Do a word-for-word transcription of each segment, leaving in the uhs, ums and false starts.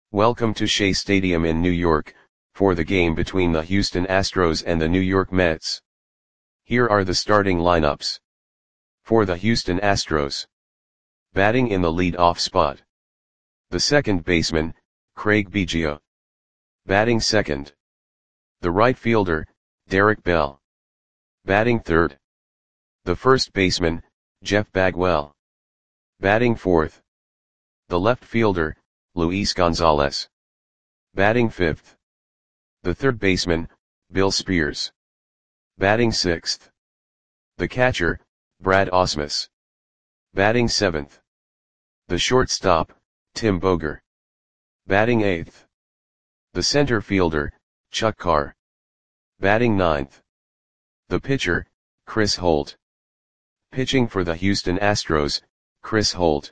Welcome to Shea Stadium in New York, for the game between the Houston Astros and the New York Mets. Here are the starting lineups. For the Houston Astros. Batting in the lead-off spot. The second baseman, Craig Biggio. Batting second. The right fielder, Derek Bell. Batting third. The first baseman, Jeff Bagwell. Batting fourth. The left fielder, Luis Gonzalez. Batting fifth. The third baseman, Bill Spears. Batting sixth. The catcher, Brad Ausmus. Batting seventh. The shortstop, Tim Boger. Batting eighth. The center fielder, Chuck Carr. Batting ninth. The pitcher, Chris Holt. Pitching for the Houston Astros, Chris Holt.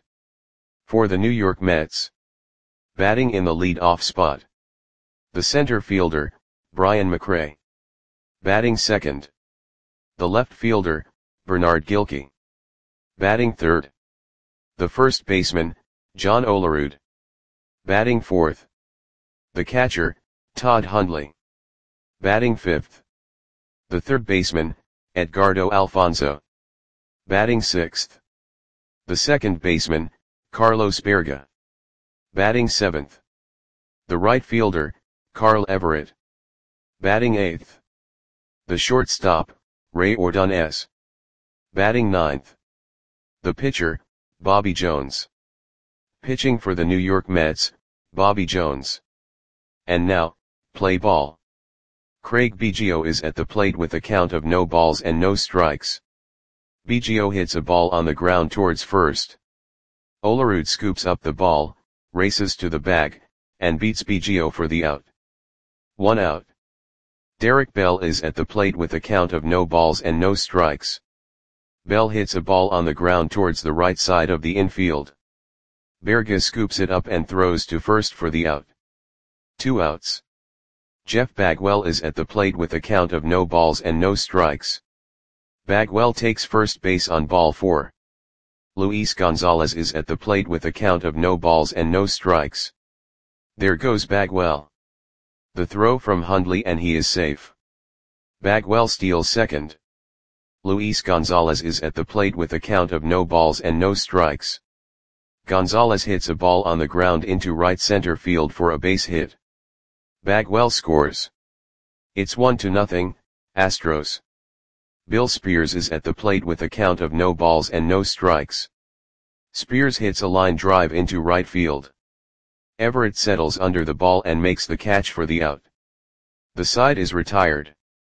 For the New York Mets. Batting in the lead-off spot. The center fielder, Brian McRae. Batting second. The left fielder, Bernard Gilkey. Batting third. The first baseman, John Olerud. Batting fourth. The catcher, Todd Hundley. Batting fifth. The third baseman, Edgardo Alfonzo. Batting sixth. The second baseman, Carlos Berga. Batting seventh. The right fielder, Carl Everett. Batting eighth. The shortstop, Ray Ordonez. Batting ninth. The pitcher, Bobby Jones. Pitching for the New York Mets, Bobby Jones. And now, play ball. Craig Biggio is at the plate with a count of no balls and no strikes. Biggio hits a ball on the ground towards first. Olerud scoops up the ball, races to the bag, and beats Biggio for the out. One out. Derek Bell is at the plate with a count of no balls and no strikes. Bell hits a ball on the ground towards the right side of the infield. Berga scoops it up and throws to first for the out. Two outs. Jeff Bagwell is at the plate with a count of no balls and no strikes. Bagwell takes first base on ball four. Luis Gonzalez is at the plate with a count of no balls and no strikes. There goes Bagwell. The throw from Hundley and he is safe. Bagwell steals second. Luis Gonzalez is at the plate with a count of no balls and no strikes. Gonzalez hits a ball on the ground into right center field for a base hit. Bagwell scores. It's one to nothing, Astros. Bill Spears is at the plate with a count of no balls and no strikes. Spears hits a line drive into right field. Everett settles under the ball and makes the catch for the out. The side is retired.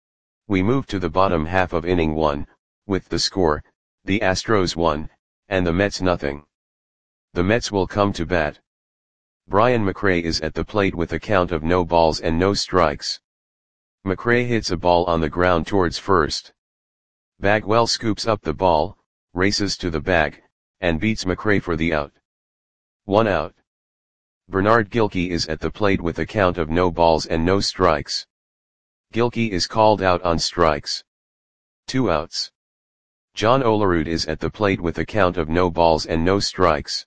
We move to the bottom half of inning one, with the score, the Astros one, and the Mets nothing. The Mets will come to bat. Brian McRae is at the plate with a count of no balls and no strikes. McRae hits a ball on the ground towards first. Bagwell scoops up the ball, races to the bag, and beats McRae for the out. One out. Bernard Gilkey is at the plate with a count of no balls and no strikes. Gilkey is called out on strikes. Two outs. John Olerud is at the plate with a count of no balls and no strikes.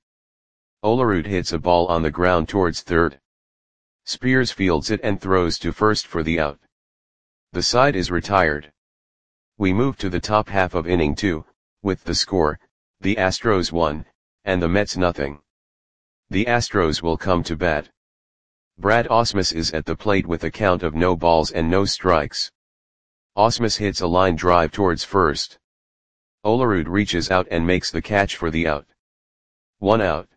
Olerud hits a ball on the ground towards third. Spears fields it and throws to first for the out. The side is retired. We move to the top half of inning two, with the score, the Astros one, and the Mets nothing. The Astros will come to bat. Brad Ausmus is at the plate with a count of no balls and no strikes. Ausmus hits a line drive towards first. Olerud reaches out and makes the catch for the out. One out.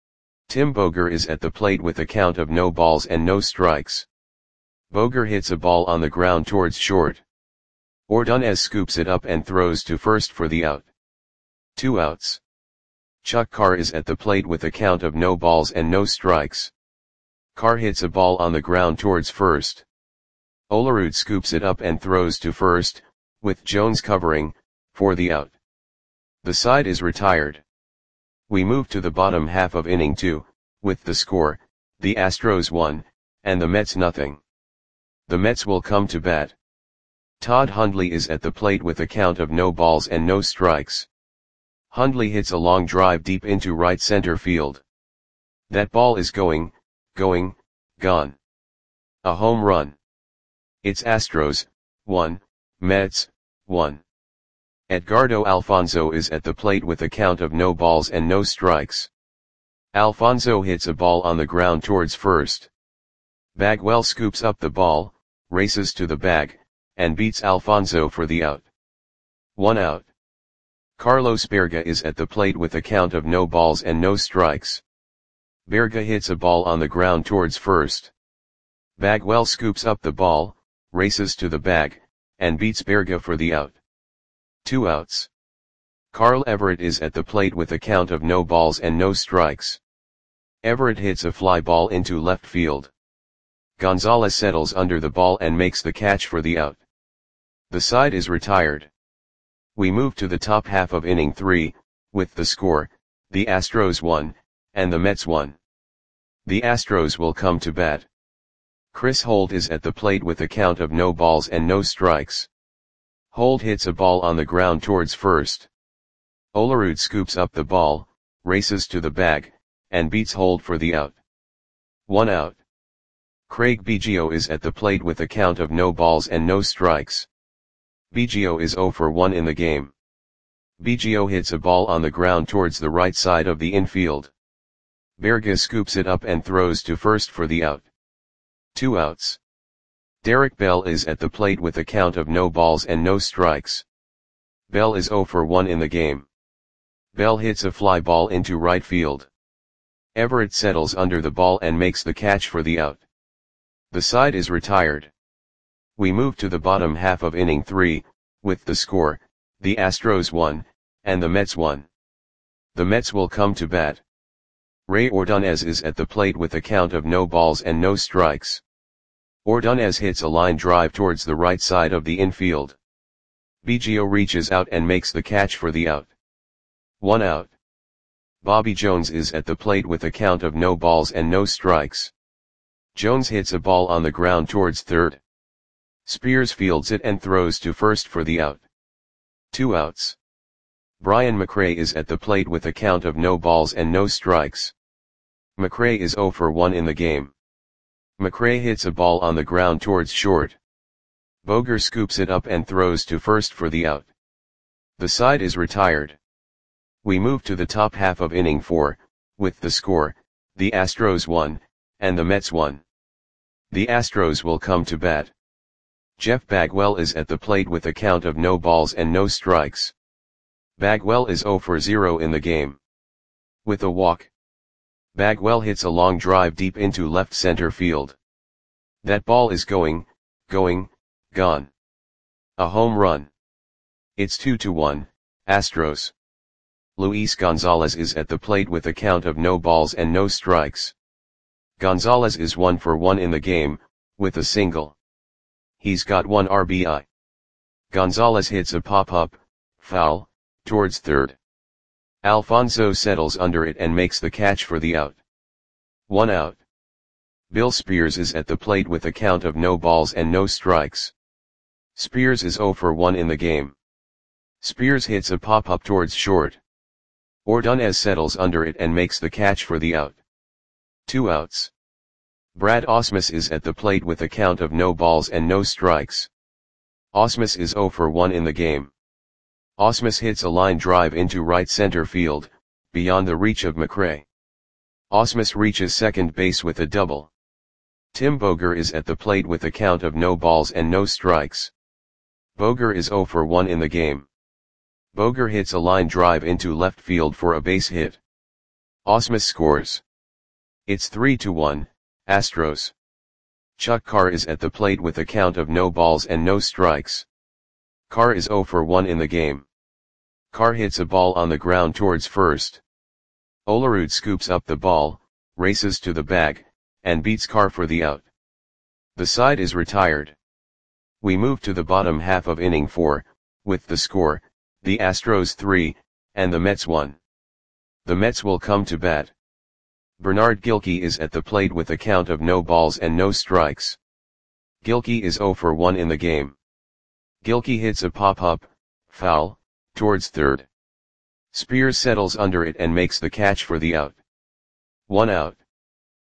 Tim Boger is at the plate with a count of no balls and no strikes. Boger hits a ball on the ground towards short. Ordonez scoops it up and throws to first for the out. Two outs. Chuck Carr is at the plate with a count of no balls and no strikes. Carr hits a ball on the ground towards first. Olerud scoops it up and throws to first, with Jones covering, for the out. The side is retired. We move to the bottom half of inning two, with the score, the Astros one, and the Mets nothing. The Mets will come to bat. Todd Hundley is at the plate with a count of no balls and no strikes. Hundley hits a long drive deep into right center field. That ball is going, going, gone. A home run. It's Astros, one, Mets, one. Edgardo Alfonzo is at the plate with a count of no balls and no strikes. Alfonzo hits a ball on the ground towards first. Bagwell scoops up the ball, races to the bag, and beats Alfonzo for the out. One out. Carlos Berga is at the plate with a count of no balls and no strikes. Berga hits a ball on the ground towards first. Bagwell scoops up the ball, races to the bag, and beats Berga for the out. Two outs. Carl Everett is at the plate with a count of no balls and no strikes. Everett hits a fly ball into left field. Gonzalez settles under the ball and makes the catch for the out. The side is retired. We move to the top half of inning three, with the score, the Astros one, and the Mets one. The Astros will come to bat. Chris Holt is at the plate with a count of no balls and no strikes. Holt hits a ball on the ground towards first. Olerud scoops up the ball, races to the bag, and beats Holt for the out. One out. Craig Biggio is at the plate with a count of no balls and no strikes. Biggio is zero for one in the game. Biggio hits a ball on the ground towards the right side of the infield. Berga scoops it up and throws to first for the out. Two outs. Derek Bell is at the plate with a count of no balls and no strikes. Bell is zero for one in the game. Bell hits a fly ball into right field. Everett settles under the ball and makes the catch for the out. The side is retired. We move to the bottom half of inning three, with the score, the Astros one, and the Mets one. The Mets will come to bat. Ray Ordonez is at the plate with a count of no balls and no strikes. Ordonez hits a line drive towards the right side of the infield. Biggio reaches out and makes the catch for the out. One out. Bobby Jones is at the plate with a count of no balls and no strikes. Jones hits a ball on the ground towards third. Spears fields it and throws to first for the out. Two outs. Brian McRae is at the plate with a count of no balls and no strikes. McRae is zero for one in the game. McRae hits a ball on the ground towards short. Boger scoops it up and throws to first for the out. The side is retired. We move to the top half of inning four, with the score, the Astros one, and the Mets one. The Astros will come to bat. Jeff Bagwell is at the plate with a count of no balls and no strikes. Bagwell is zero for zero in the game. With a walk. Bagwell hits a long drive deep into left center field. That ball is going, going, gone. A home run. It's two to one, Astros. Luis Gonzalez is at the plate with a count of no balls and no strikes. Gonzalez is one for one in the game, with a single. He's got one R B I. Gonzalez hits a pop-up, foul, towards third. Alfonzo settles under it and makes the catch for the out. One out. Bill Spears is at the plate with a count of no balls and no strikes. Spears is zero for one in the game. Spears hits a pop-up towards short. Ordonez settles under it and makes the catch for the out. Two outs. Brad Ausmus is at the plate with a count of no balls and no strikes. Ausmus is zero for one in the game. Ausmus hits a line drive into right center field, beyond the reach of McRae. Ausmus reaches second base with a double. Tim Boger is at the plate with a count of no balls and no strikes. Boger is zero for one in the game. Boger hits a line drive into left field for a base hit. Ausmus scores. It's three to one, Astros. Chuck Carr is at the plate with a count of no balls and no strikes. Carr is zero for one in the game. Carr hits a ball on the ground towards first. Olerud scoops up the ball, races to the bag, and beats Carr for the out. The side is retired. We move to the bottom half of inning four, with the score, the Astros three, and the Mets one. The Mets will come to bat. Bernard Gilkey is at the plate with a count of no balls and no strikes. Gilkey is zero for one in the game. Gilkey hits a pop-up, foul, towards third. Spears settles under it and makes the catch for the out. One out.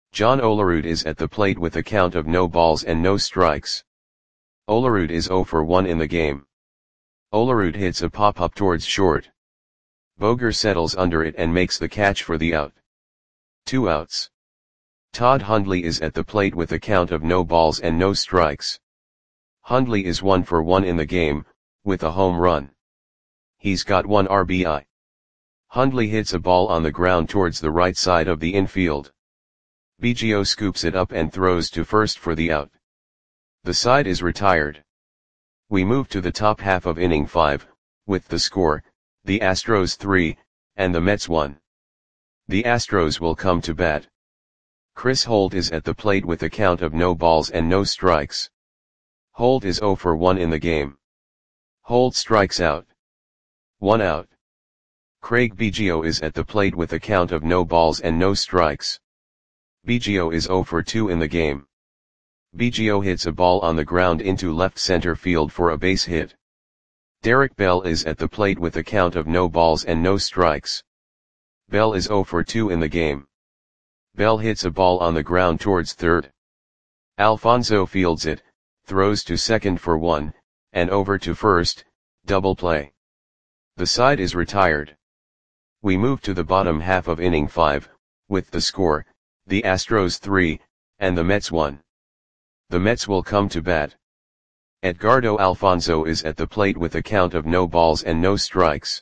John Olerud is at the plate with a count of no balls and no strikes. Olerud is zero for one in the game. Olerud hits a pop-up towards short. Boger settles under it and makes the catch for the out. Two outs. Todd Hundley is at the plate with a count of no balls and no strikes. Hundley is one for one in the game, with a home run. He's got one R B I. Hundley hits a ball on the ground towards the right side of the infield. Biggio scoops it up and throws to first for the out. The side is retired. We move to the top half of inning five, with the score, the Astros three, and the Mets one. The Astros will come to bat. Chris Holt is at the plate with a count of no balls and no strikes. Holt is zero for one in the game. Holt strikes out. One out. Craig Biggio is at the plate with a count of no balls and no strikes. Biggio is zero for two in the game. Biggio hits a ball on the ground into left center field for a base hit. Derek Bell is at the plate with a count of no balls and no strikes. Bell is zero for two in the game. Bell hits a ball on the ground towards third. Alfonso fields it, throws to second for one, and over to first, double play. The side is retired. We move to the bottom half of inning five, with the score, the Astros three, and the Mets one. The Mets will come to bat. Edgardo Alfonso is at the plate with a count of no balls and no strikes.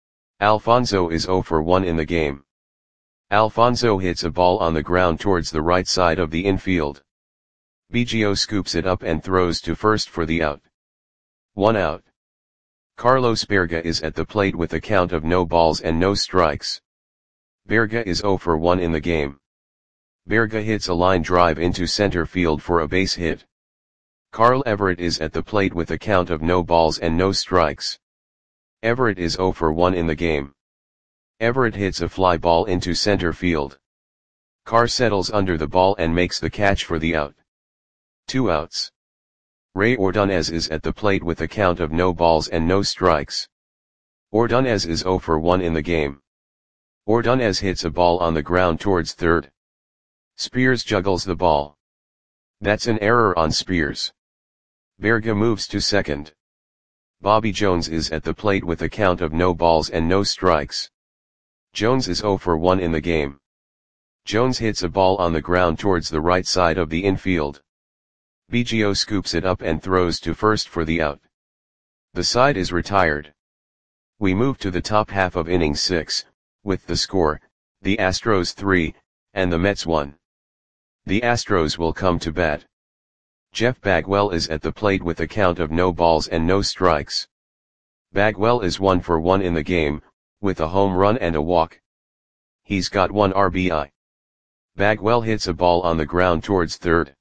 Alfonso is zero for one in the game. Alfonso hits a ball on the ground towards the right side of the infield. Biggio scoops it up and throws to first for the out. One out. Carlos Berga is at the plate with a count of no balls and no strikes. Berga is zero for one in the game. Berga hits a line drive into center field for a base hit. Carl Everett is at the plate with a count of no balls and no strikes. Everett is zero for one in the game. Everett hits a fly ball into center field. Carr settles under the ball and makes the catch for the out. Two outs. Ray Ordonez is at the plate with a count of no balls and no strikes. Ordonez is zero for one in the game. Ordonez hits a ball on the ground towards third. Spears juggles the ball. That's an error on Spears. Berga moves to second. Bobby Jones is at the plate with a count of no balls and no strikes. Jones is zero for one in the game. Jones hits a ball on the ground towards the right side of the infield. Biggio scoops it up and throws to first for the out. The side is retired. We move to the top half of inning six, with the score, the Astros three, and the Mets one. The Astros will come to bat. Jeff Bagwell is at the plate with a count of no balls and no strikes. Bagwell is one for one in the game, with a home run and a walk. He's got one R B I. Bagwell hits a ball on the ground towards third.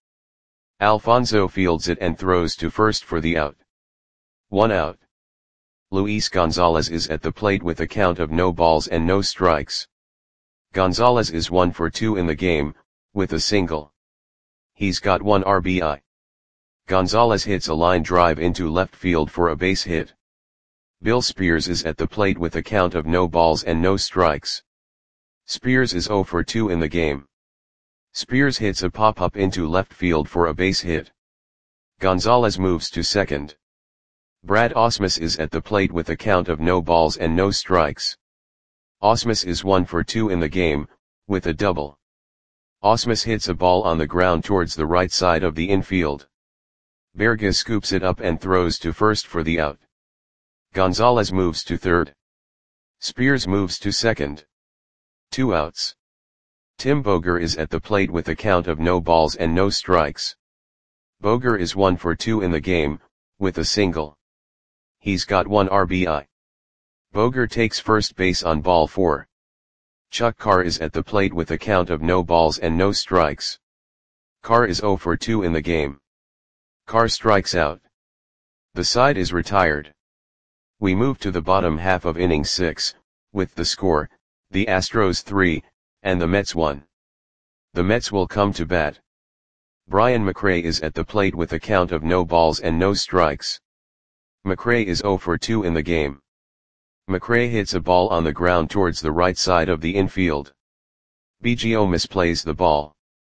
Alfonso fields it and throws to first for the out. One out. Luis Gonzalez is at the plate with a count of no balls and no strikes. Gonzalez is one for two in the game, with a single. He's got one R B I. Gonzalez hits a line drive into left field for a base hit. Bill Spears is at the plate with a count of no balls and no strikes. Spears is zero for two in the game. Spears hits a pop-up into left field for a base hit. Gonzalez moves to second. Brad Ausmus is at the plate with a count of no balls and no strikes. Ausmus is one for two in the game, with a double. Ausmus hits a ball on the ground towards the right side of the infield. Berga scoops it up and throws to first for the out. Gonzalez moves to third. Spears moves to second. Two outs. Tim Boger is at the plate with a count of no balls and no strikes. Boger is one for two in the game, with a single. He's got one R B I. Boger takes first base on ball four. Chuck Carr is at the plate with a count of no balls and no strikes. Carr is zero for two in the game. Carr strikes out. The side is retired. We move to the bottom half of inning six, with the score, the Astros three, and the Mets one. The Mets will come to bat. Brian McRae is at the plate with a count of no balls and no strikes. McRae is zero for two in the game. McRae hits a ball on the ground towards the right side of the infield. Biggio misplays the ball.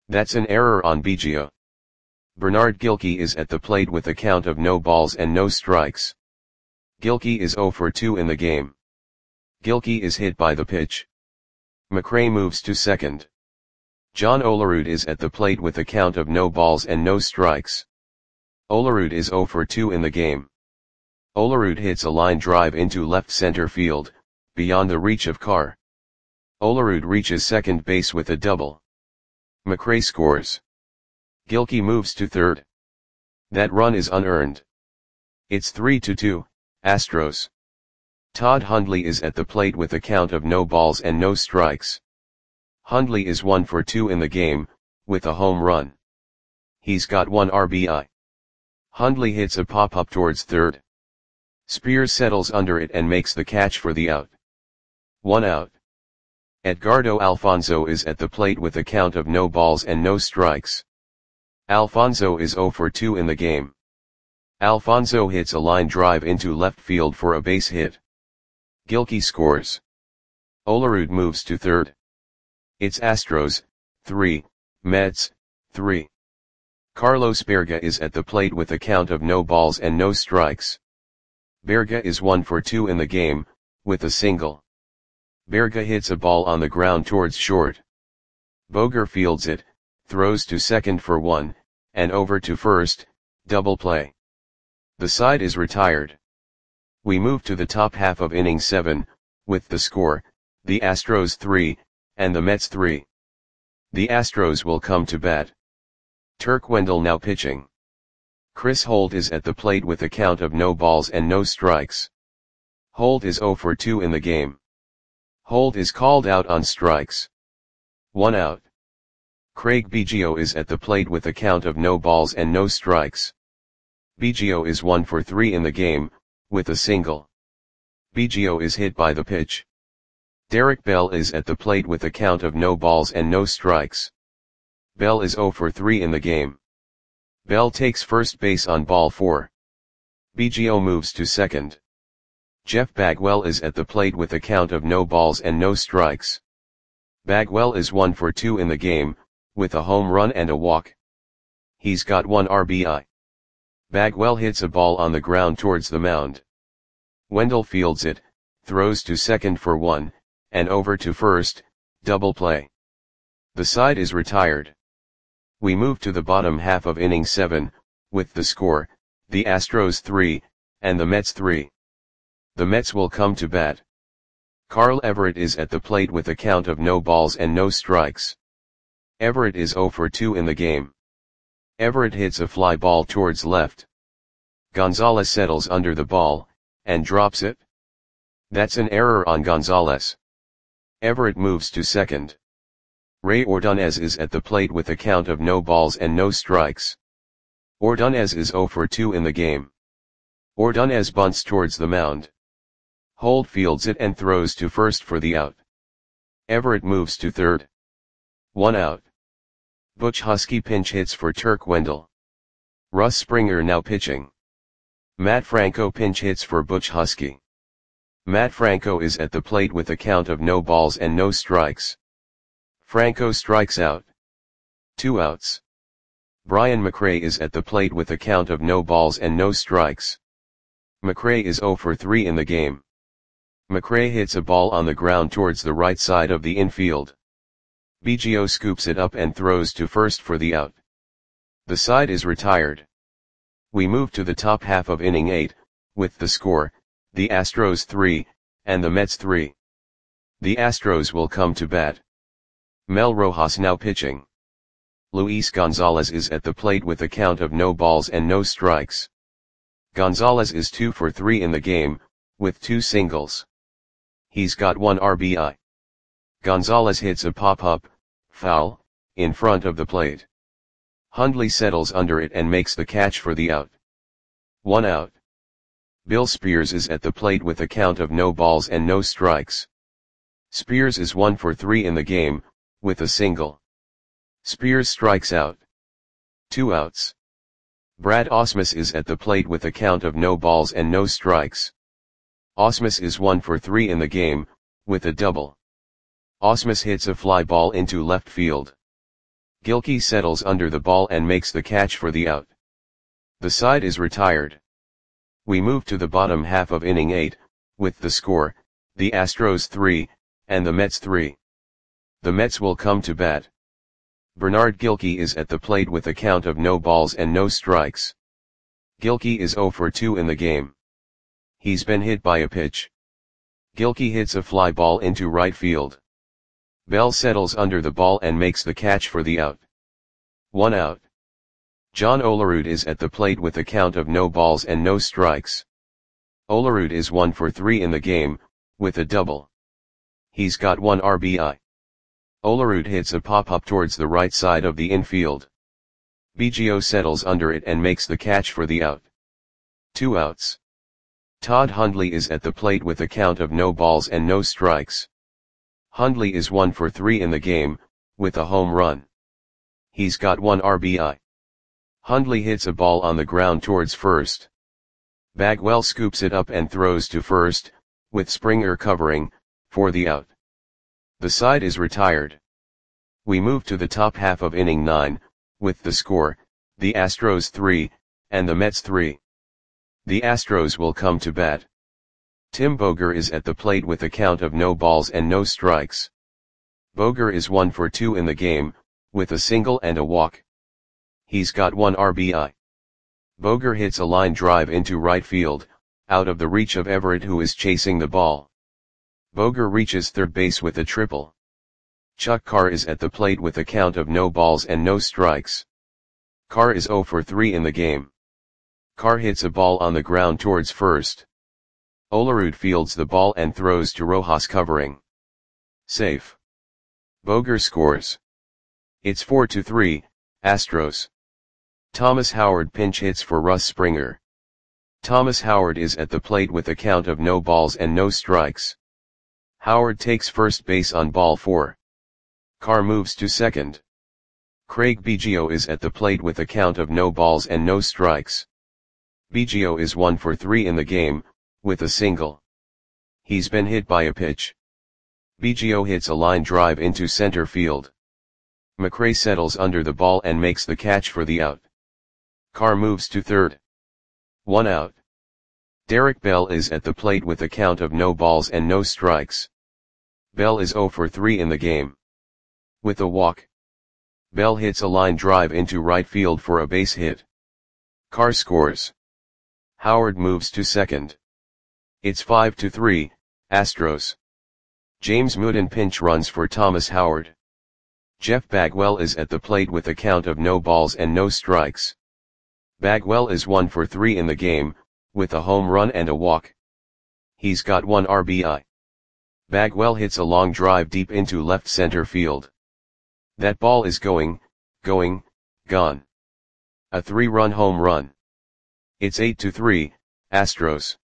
That's an error on Biggio. Bernard Gilkey is at the plate with a count of no balls and no strikes. Gilkey is zero for two in the game. Gilkey is hit by the pitch. McRae moves to second. John Olerud is at the plate with a count of no balls and no strikes. Olerud is zero for two in the game. Olerud hits a line drive into left center field, beyond the reach of Carr. Olerud reaches second base with a double. McRae scores. Gilkey moves to third. That run is unearned. It's three to two, Astros. Todd Hundley is at the plate with a count of no balls and no strikes. Hundley is one for two in the game, with a home run. He's got one R B I. Hundley hits a pop-up towards third. Spears settles under it and makes the catch for the out. One out. Edgardo Alfonzo is at the plate with a count of no balls and no strikes. Alfonzo is zero for two in the game. Alfonzo hits a line drive into left field for a base hit. Gilkey scores. Olerud moves to third. It's Astros, three, Mets, three. Carlos Berga is at the plate with a count of no balls and no strikes. Berga is one for two in the game, with a single. Berga hits a ball on the ground towards short. Boger fields it, throws to second for one, and over to first, double play. The side is retired. We move to the top half of inning seven, with the score, the Astros three, and the Mets three. The Astros will come to bat. Turk Wendell now pitching. Chris Holt is at the plate with a count of no balls and no strikes. Holt is zero for two in the game. Holt is called out on strikes. One out. Craig Biggio is at the plate with a count of no balls and no strikes. Biggio is one for three in the game, with a single. Biggio is hit by the pitch. Derek Bell is at the plate with a count of no balls and no strikes. Bell is zero for three in the game. Bell takes first base on ball four. Biggio moves to second. Jeff Bagwell is at the plate with a count of no balls and no strikes. Bagwell is one for two in the game, with a home run and a walk. He's got one R B I. Bagwell hits a ball on the ground towards the mound. Wendell fields it, throws to second for one, and over to first, double play. The side is retired. We move to the bottom half of inning seven, with the score, the Astros three, and the Mets three. The Mets will come to bat. Carl Everett is at the plate with a count of no balls and no strikes. Everett is zero for two in the game. Everett hits a fly ball towards left. Gonzalez settles under the ball, and drops it. That's an error on Gonzalez. Everett moves to second. Ray Ordonez is at the plate with a count of no balls and no strikes. Ordonez is zero for two in the game. Ordonez bunts towards the mound. Holt fields it and throws to first for the out. Everett moves to third. One out. Butch Husky pinch hits for Turk Wendell. Russ Springer now pitching. Matt Franco pinch hits for Butch Husky. Matt Franco is at the plate with a count of no balls and no strikes. Franco strikes out. Two outs. Brian McRae is at the plate with a count of no balls and no strikes. McRae is zero for three in the game. McRae hits a ball on the ground towards the right side of the infield. Biggio scoops it up and throws to first for the out. The side is retired. We move to the top half of inning eight, with the score, the Astros three, and the Mets three. The Astros will come to bat. Mel Rojas now pitching. Luis Gonzalez is at the plate with a count of no balls and no strikes. Gonzalez is two for three in the game, with two singles. He's got one R B I. Gonzalez hits a pop-up, foul, in front of the plate. Hundley settles under it and makes the catch for the out. One out. Bill Spears is at the plate with a count of no balls and no strikes. Spears is one for three in the game, with a single. Spears strikes out. Two outs. Brad Ausmus is at the plate with a count of no balls and no strikes. Ausmus is one for three in the game, with a double. Ausmus hits a fly ball into left field. Gilkey settles under the ball and makes the catch for the out. The side is retired. We move to the bottom half of inning eight, with the score, the Astros three, and the Mets three. The Mets will come to bat. Bernard Gilkey is at the plate with a count of no balls and no strikes. Gilkey is oh for two in the game. He's been hit by a pitch. Gilkey hits a fly ball into right field. Bell settles under the ball and makes the catch for the out. One out. John Olerud is at the plate with a count of no balls and no strikes. Olerud is one for three in the game, with a double. He's got one R B I. Olerud hits a pop-up towards the right side of the infield. Biggio settles under it and makes the catch for the out. Two outs. Todd Hundley is at the plate with a count of no balls and no strikes. Hundley is one for three in the game, with a home run. He's got one R B I. Hundley hits a ball on the ground towards first. Bagwell scoops it up and throws to first, with Springer covering, for the out. The side is retired. We move to the top half of inning nine, with the score, the Astros three, and the Mets three. The Astros will come to bat. Tim Boger is at the plate with a count of no balls and no strikes. Boger is one for two in the game, with a single and a walk. He's got one R B I. Boger hits a line drive into right field, out of the reach of Everett, who is chasing the ball. Boger reaches third base with a triple. Chuck Carr is at the plate with a count of no balls and no strikes. Carr is oh for three in the game. Carr hits a ball on the ground towards first. Olerud fields the ball and throws to Rojas covering. Safe. Boger scores. It's four to three, Astros. Thomas Howard pinch hits for Russ Springer. Thomas Howard is at the plate with a count of no balls and no strikes. Howard takes first base on ball four. Carr moves to second. Craig Biggio is at the plate with a count of no balls and no strikes. Biggio is one for three in the game, with a single. He's been hit by a pitch. Biggio hits a line drive into center field. McRae settles under the ball and makes the catch for the out. Carr moves to third. One out. Derek Bell is at the plate with a count of no balls and no strikes. Bell is oh for three in the game. With a walk. Bell hits a line drive into right field for a base hit. Carr scores. Howard moves to second. It's five to three, Astros. James Mooden pinch runs for Thomas Howard. Jeff Bagwell is at the plate with a count of no balls and no strikes. Bagwell is one for three in the game, with a home run and a walk. He's got one R B I. Bagwell hits a long drive deep into left center field. That ball is going, going, gone. A three-run home run. It's eight to three, Astros.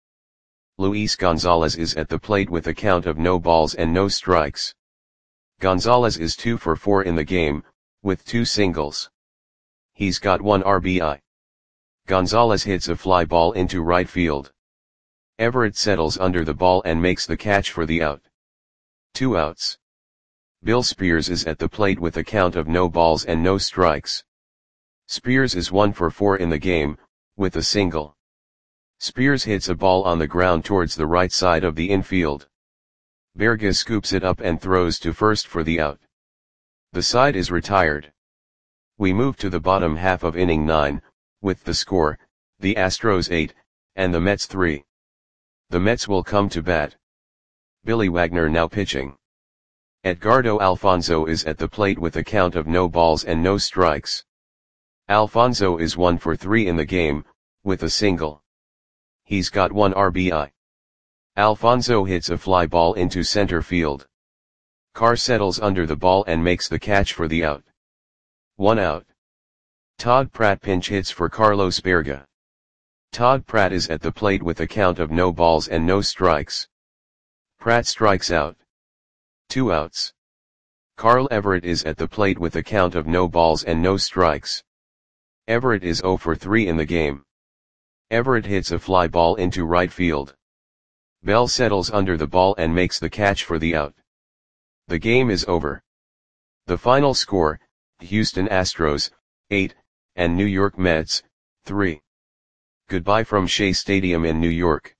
Luis Gonzalez is at the plate with a count of no balls and no strikes. Gonzalez is two for four in the game, with two singles. He's got one R B I. Gonzalez hits a fly ball into right field. Everett settles under the ball and makes the catch for the out. Two outs. Bill Spears is at the plate with a count of no balls and no strikes. Spears is one for four in the game, with a single. Spears hits a ball on the ground towards the right side of the infield. Berga scoops it up and throws to first for the out. The side is retired. We move to the bottom half of inning nine, with the score, the Astros eight, and the Mets three. The Mets will come to bat. Billy Wagner now pitching. Edgardo Alfonzo is at the plate with a count of no balls and no strikes. Alfonzo is one for three in the game, with a single. He's got one R B I. Alfonzo hits a fly ball into center field. Carr settles under the ball and makes the catch for the out. One out. Todd Pratt pinch hits for Carlos Berga. Todd Pratt is at the plate with a count of no balls and no strikes. Pratt strikes out. Two outs. Carl Everett is at the plate with a count of no balls and no strikes. Everett is oh for three in the game. Everett hits a fly ball into right field. Bell settles under the ball and makes the catch for the out. The game is over. The final score, Houston Astros, eight, and New York Mets, three. Goodbye from Shea Stadium in New York.